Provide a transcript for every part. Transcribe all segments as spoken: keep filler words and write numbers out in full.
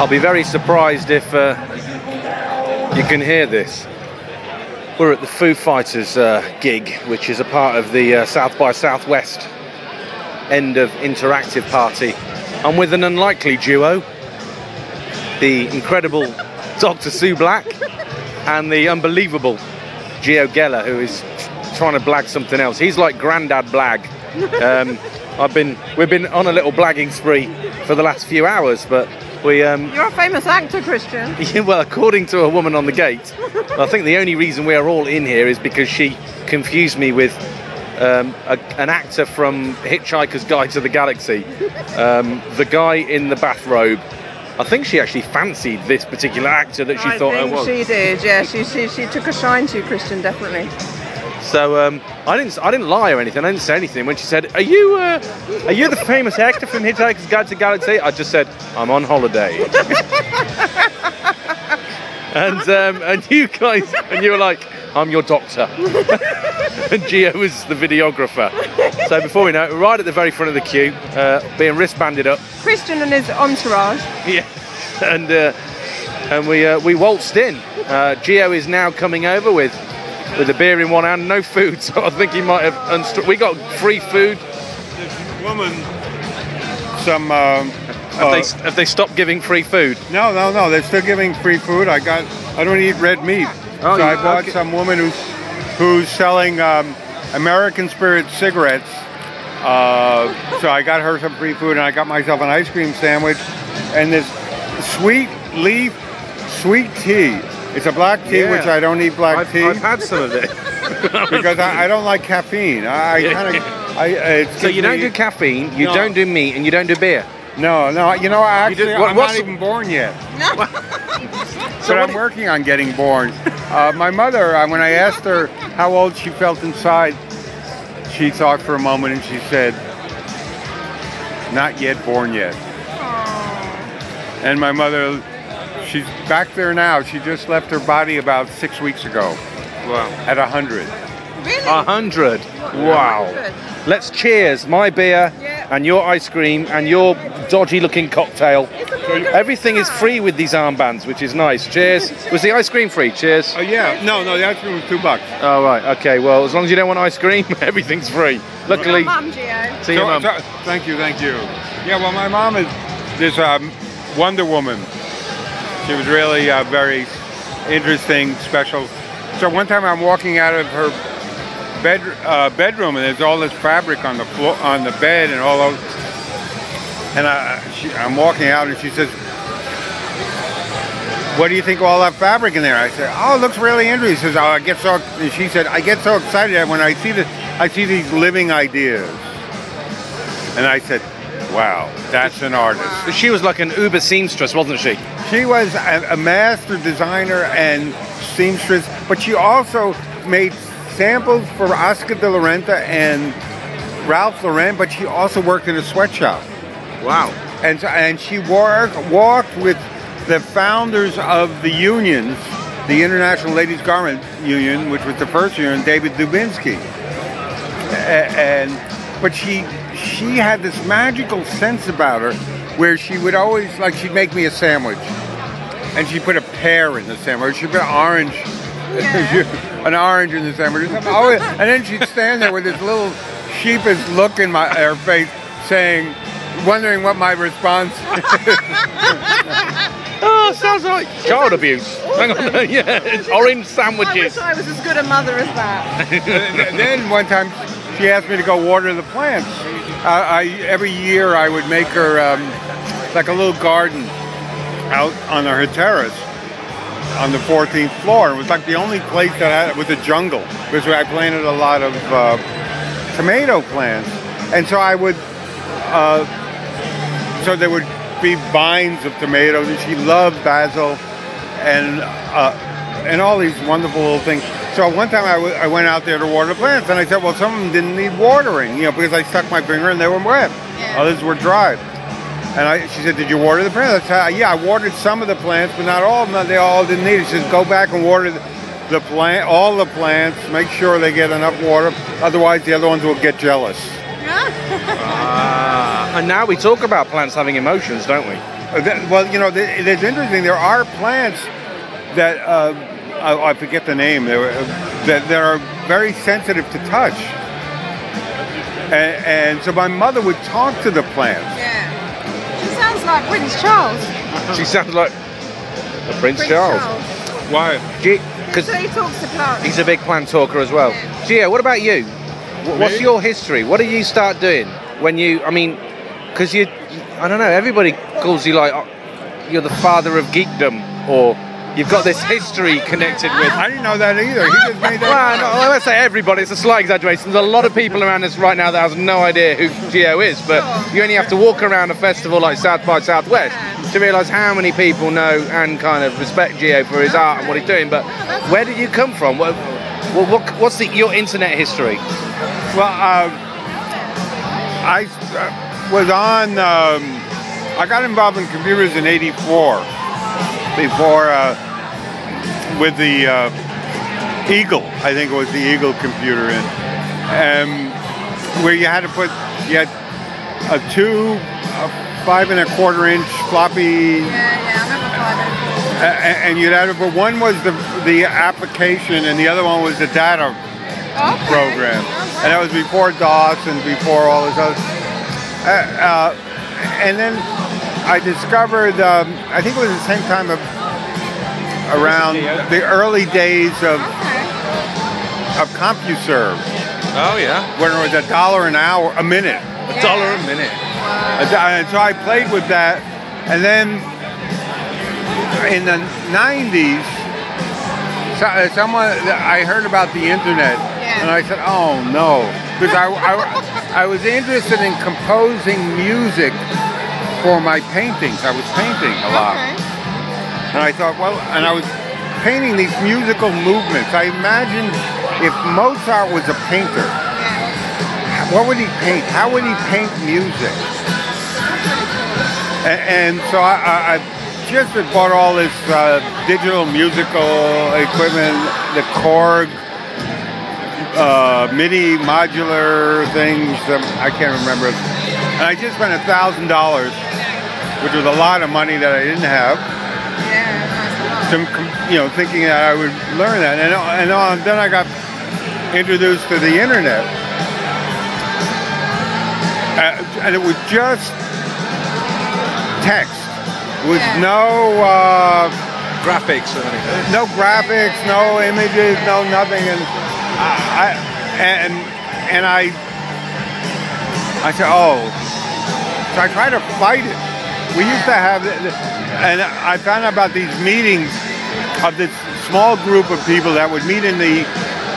I'll be very surprised if uh, you can hear this. We're at the Foo Fighters uh, gig, which is a part of the uh, South by Southwest End of Interactive party. I'm with an unlikely duo, the incredible Doctor Sue Black and the unbelievable Gio Geller, who is trying to blag something else. He's like Grandad Blag. Um, I've been, we've been on a little blagging spree for the last few hours, but we... Um, You're a famous actor, Christian. Yeah, well, according to a woman on the gate, I think the only reason we are all in here is because she confused me with um, a, an actor from Hitchhiker's Guide to the Galaxy. Um, the guy in the bathrobe. I think she actually fancied this particular actor that she I thought think I was. she did, yeah. She, she, she took a shine to you, Christian, definitely. So um, I didn't I didn't lie or anything. I didn't say anything. When she said, "Are you uh, are you the famous actor from Hitchhiker's Guide to the Galaxy?" I just said, "I'm on holiday." and um, and you guys and you were like, "I'm your doctor." And Gio was the videographer. So before we know it, we're right at the very front of the queue, uh, being wristbanded up. Christian and his entourage. Yeah, and uh, and we uh, we waltzed in. Uh, Gio is now coming over with. with a beer in one hand, no food, so I think he might have unst- we got free food. This woman, some... Um, have, uh, they, have they stopped giving free food? No, no, no, they're still giving free food. I got, I don't eat red meat. Oh, so I you- bought okay. some woman who's, who's selling um, American Spirit cigarettes. Uh, so I got her some free food, and I got myself an ice cream sandwich, and this sweet leaf, sweet tea. It's a black tea, Yeah. which I don't eat black I've, tea. I've had some of it. because I, I don't like caffeine. I, I kind of. I, it So you gives don't me- do caffeine, you No. don't do meat, and you don't do beer. No, no. You know, I You do- actually, what- I'm what's not the- even born yet. So but what I'm do- working on getting born. Uh, my mother, uh, when I asked her how old she felt inside, she thought for a moment and she said, "Not yet born yet." And my mother, she's back there now. She just left her body about six weeks ago Wow. at a hundred. Really? A hundred. Wow. Good. Let's cheers my beer Yeah. and your ice cream and your dodgy looking cocktail. It's a margarita. Everything is free with these armbands, which is nice. Cheers. Was the ice cream free? Cheers. Oh yeah, no, no, the ice cream was two bucks. Oh, right. Okay. Well, as long as you don't want ice cream, everything's free. Luckily, Your mum, Gio. see your So- mum. so- thank you, thank you. Yeah, well, my mom is this um, Wonder Woman. She was really uh, very interesting, special. So one time I'm walking out of her bed uh, bedroom, and there's all this fabric on the floor, on the bed, and all those. And I, she, I'm walking out, and she says, "What do you think of all that fabric in there?" I said, "Oh, it looks really interesting." She says, "Oh, I get so." And she said, "I get so excited when I see the, I see these living ideas." And I said, "Wow, that's an artist." She was like an Uber seamstress, wasn't she? She was a, a master designer and seamstress, but she also made samples for Oscar de la Renta and Ralph Lauren, but she also worked in a sweatshop. Wow. And so, and she worked, walked with the founders of the unions, the International Ladies Garment Union, which was the first union, David Dubinsky. A- And but she she had this magical sense about her, where she would always, like, she'd make me a sandwich, and she'd put a pear in the sandwich, she'd put an orange, an orange in the sandwich, or something. Always- and then she'd stand there with this little sheepish look in my her face, saying, wondering what my response. Oh, sounds like child abuse. Hang on. Yeah, it's orange I sandwiches. wish I was as good a mother as that. And then one time she asked me to go water the plants. Uh, I every year I would make her um, like a little garden out on her terrace on the fourteenth floor. It was like the only place that had, was a jungle, because I planted a lot of uh, tomato plants, and so I would. Uh, so there would be vines of tomatoes, and she loved basil, and uh, and all these wonderful little things. So one time I, w- I went out there to water the plants, and I said, well, some of them didn't need watering, you know, because I stuck my finger and they were wet. Yeah. Others were dry. And I, she said, did you water the plants? I said, yeah, I watered some of the plants, but not all of them. They all didn't need it. She says, go back and water the, the plant, all the plants. Make sure they get enough water. Otherwise, the other ones will get jealous. Ah, and now we talk about plants having emotions, don't we? Uh, that- well, you know, th- it's interesting. There are plants that uh, I, I forget the name. They were, uh, that that are very sensitive to touch, and, and so my mother would talk to the plants. Yeah. She sounds like Prince Charles. She sounds like a Prince, Prince Charles. Why? Because So he talks to plants. he's a big plant talker as well. Yeah. Gia, what about you? Wh- What's Me? your history? What did you start doing when you? I mean, because you, I don't know. Everybody calls you like oh, you're the father of geekdom, or you've got Oh, this wow. history I didn't know connected that. with. I didn't know that either. He just made Well, that. no, I won't say everybody. It's a slight exaggeration. There's a lot of people around us right now that has no idea who Gio is, but Sure. you only have to walk around a festival like South by Southwest Yeah. to realise how many people know and kind of respect Gio for his art and what he's doing. But where did you come from? What, what, what what's the, your internet history? Well, uh, I uh, was on. Um, I got involved in computers in eighty-four, before uh, with the uh, Eagle. I think it was the Eagle computer in, um, where you had to put you had a two, a five and a quarter inch floppy. Yeah, yeah, I remember five A- and you'd have to, but one was the the application, and the other one was the data Okay. program, Oh, and that wow. was before DOS and before all this other. Uh, uh, and then I discovered, um, I think it was the same time of around the early days of Okay. of CompuServe, Oh yeah, when it was a dollar an hour, a minute. a dollar a minute. A do- And so I played with that, and then in the nineties, so, uh, someone I heard about the internet, Yeah. and I said, "Oh no," because I, I I was interested in composing music for my paintings. I was painting a lot, Okay. and I thought, well, and I was painting these musical movements. I imagined if Mozart was a painter, Yeah. what would he paint? How would he paint music? That's really cool. And, and so I, I, I just had bought all this uh, digital musical equipment, the Korg, uh, MIDI modular things. Um, I can't remember. And I just spent a thousand dollars, which was a lot of money that I didn't have. Yeah, that's Some, you know, thinking that I would learn that, and and uh, then I got introduced to the internet, uh, and it was just text. With Yeah. no uh, Graphics or anything. no graphics, no images, no nothing, and I, I and and I I said, oh, so I tried to fight it. We used to have, and I found out about these meetings of this small group of people that would meet in the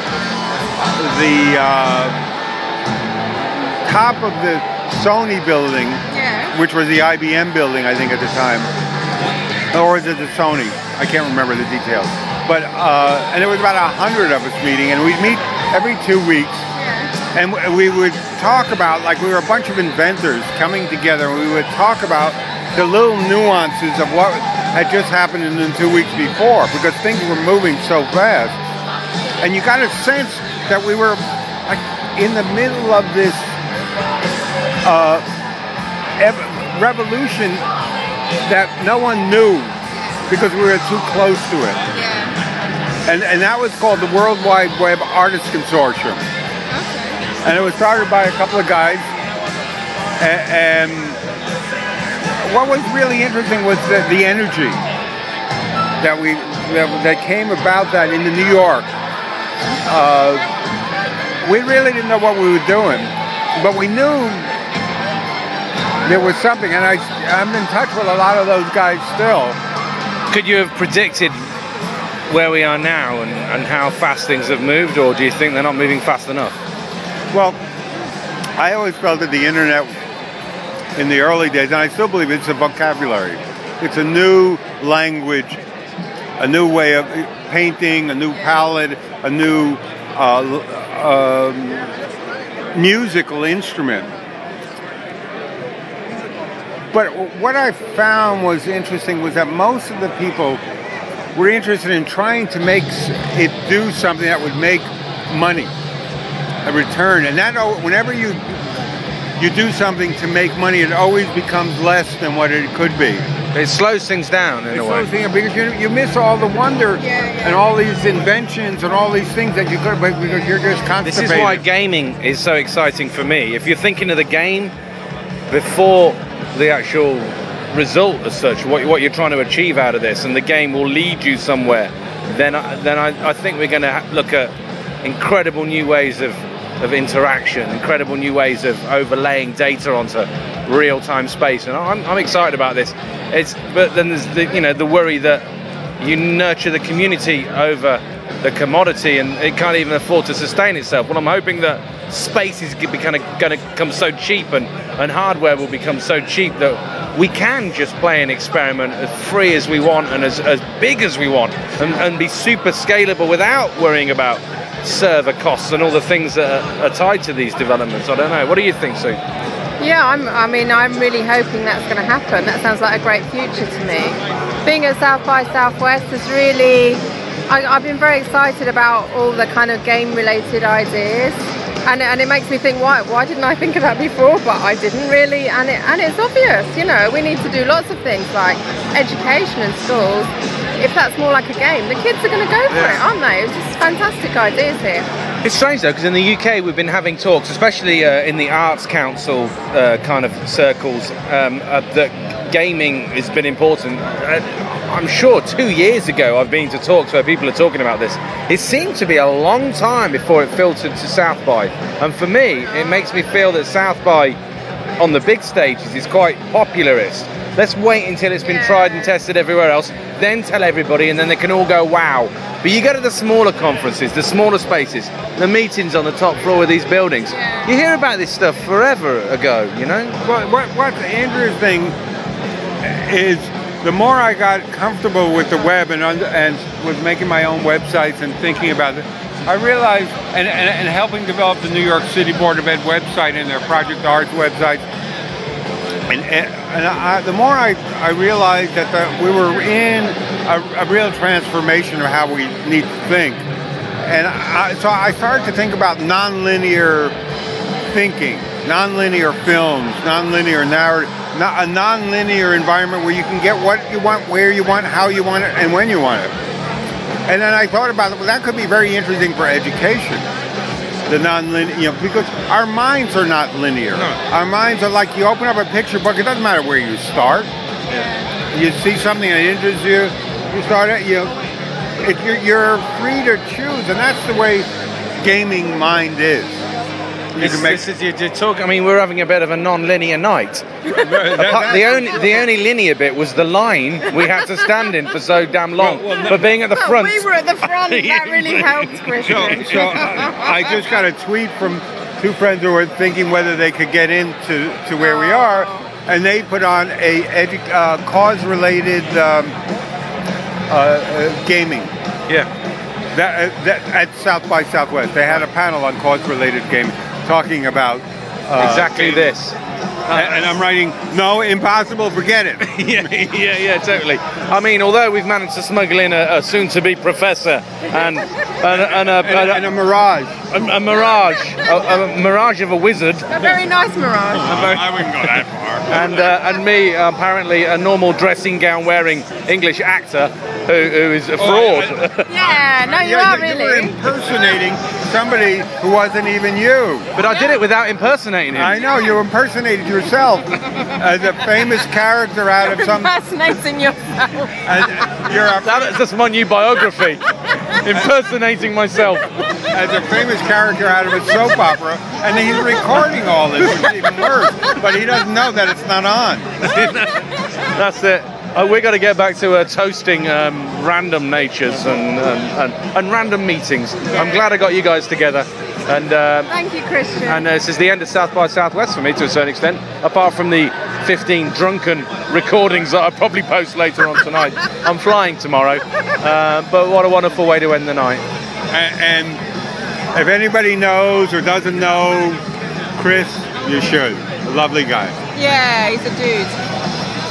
the uh, top of the Sony building, Yeah. which was the I B M building, I think, at the time. Or was it the Sony? I can't remember the details. But, uh, and it was about a hundred of us meeting, and we'd meet every two weeks, Yeah. and w- we would talk about, like we were a bunch of inventors coming together, and we would talk about the little nuances of what had just happened in the two weeks before, because things were moving so fast. And you got a sense that we were, like, in the middle of this uh, ev- revolution that no one knew because we were too close to it. Yeah. And, and that was called the World Wide Web Artists Consortium. Okay. And it was started by a couple of guys. And, and what was really interesting was the, the energy that we that, that came about that in New York. Uh, we really didn't know what we were doing, but we knew there was something, and I, I'm in touch with a lot of those guys still. Could you have predicted where we are now and, and how fast things have moved, or do you think they're not moving fast enough? Well, I always felt that the internet in the early days, and I still believe it's a vocabulary. It's a new language, a new way of painting, a new palette, a new uh, um, musical instrument. But what I found was interesting was that most of the people were interested in trying to make it do something that would make money, a return. And that, whenever you you do something to make money, it always becomes less than what it could be. It slows things down in It a way. slows things down because you, you miss all the wonder Yeah, yeah. and all these inventions and all these things that you could, but because you're just This constipated. is why gaming is so exciting for me. If you're thinking of the game before the actual result as such, what, what you're trying to achieve out of this, and the game will lead you somewhere, then I, then I, I think we're going to look at incredible new ways of, of interaction, incredible new ways of overlaying data onto real-time space, and I'm, I'm excited about this. It's but then there's the you know the worry that you nurture the community over the commodity, and it can't even afford to sustain itself. Well, I'm hoping that space is kind of going to become so cheap, and, and hardware will become so cheap that we can just play and experiment as free as we want and as, as big as we want, and, and be super scalable without worrying about server costs and all the things that are, are tied to these developments. I don't know. What do you think, Sue? Yeah, I'm, I mean, I'm really hoping that's going to happen. That sounds like a great future to me. Being at South by Southwest is really, I, I've been very excited about all the kind of game-related ideas, and, and it makes me think, why why didn't I think of that before? But I didn't really, and it, and it's obvious, you know, we need to do lots of things like education in schools. If that's more like a game, the kids are going to go for Yeah. it, aren't they? It's just fantastic ideas here. It's strange though, because in the U K we've been having talks, especially uh, in the Arts Council uh, kind of circles, um, uh, that gaming has been important. Uh, I'm sure two years ago I've been to talks where people are talking about this. It seemed to be a long time before it filtered to South by, and for me it makes me feel that South by on the big stages is quite popularist. Let's wait until it's been Yeah. tried and tested everywhere else, then tell everybody, and then they can all go, wow. But you go to the smaller conferences, the smaller spaces, the meetings on the top floor of these buildings. Yeah. You hear about this stuff forever ago, you know? What, what, what Andrew's thing is, the more I got comfortable with the web and under, and was making my own websites and thinking about it, I realized, and, and, and helping develop the New York City Board of Ed website and their Project Arts website, and, and, and I, the more I, I realized that the, we were in a, a real transformation of how we need to think. And I, so I started to think about nonlinear thinking, nonlinear films, nonlinear narrative, not a nonlinear environment where you can get what you want, where you want, how you want it, and when you want it. And then I thought about it, well, that could be very interesting for education. The non-linear, you know, because our minds are not linear. No. Our minds are like, you open up a picture book, it doesn't matter where you start. You see something that interests you, you start it, you it, you're, you're free to choose, and that's the way gaming mind is. You This, can make, this is, you're, you're talking, I mean, we're having a bit of a non-linear night. that- Apart- the that- only the only linear bit was the line we had to stand in for so damn long. Well, well, no- but being at the Well, front, we were at the front. That really helped, So, Christian. so I, I just got a tweet from two friends who were thinking whether they could get into to where we are, and they put on a edu- uh, cause-related um, uh, uh, gaming. yeah. That, uh, that at South by Southwest, they had a panel on cause-related gaming, talking about uh, Exactly gaming. this. And, and I'm writing, no, impossible, forget it. yeah, yeah, yeah, totally. I mean, although we've managed to smuggle in a, a soon-to-be professor and and, and, a, and, a, and a mirage. a, a mirage, a, a mirage of a wizard, A very nice mirage. I wouldn't go that far. and uh, and me, apparently a normal dressing gown wearing English actor who, who is a fraud. Yeah, no, you Yeah, are you were really. impersonating somebody who wasn't even you. But I did it without impersonating him. I know, you impersonated yourself as a famous character out of some. Impersonating yourself. As, you're a, That- That's my new biography, impersonating myself. as a famous character out of a soap opera, and he's recording all this, which is even worse. But he doesn't know that it's not on. That's it. Uh, we're going to get back to uh, toasting um, random natures and, and, and, and random meetings. I'm glad I got you guys together. And uh, Thank you, Christian. and uh, this is the end of South by Southwest for me to a certain extent, apart from the fifteen drunken recordings that I'll probably post later on tonight. I'm flying tomorrow, uh, but what a wonderful way to end the night. And, and if anybody knows or doesn't know Chris, you should. A lovely guy. Yeah, he's a dude.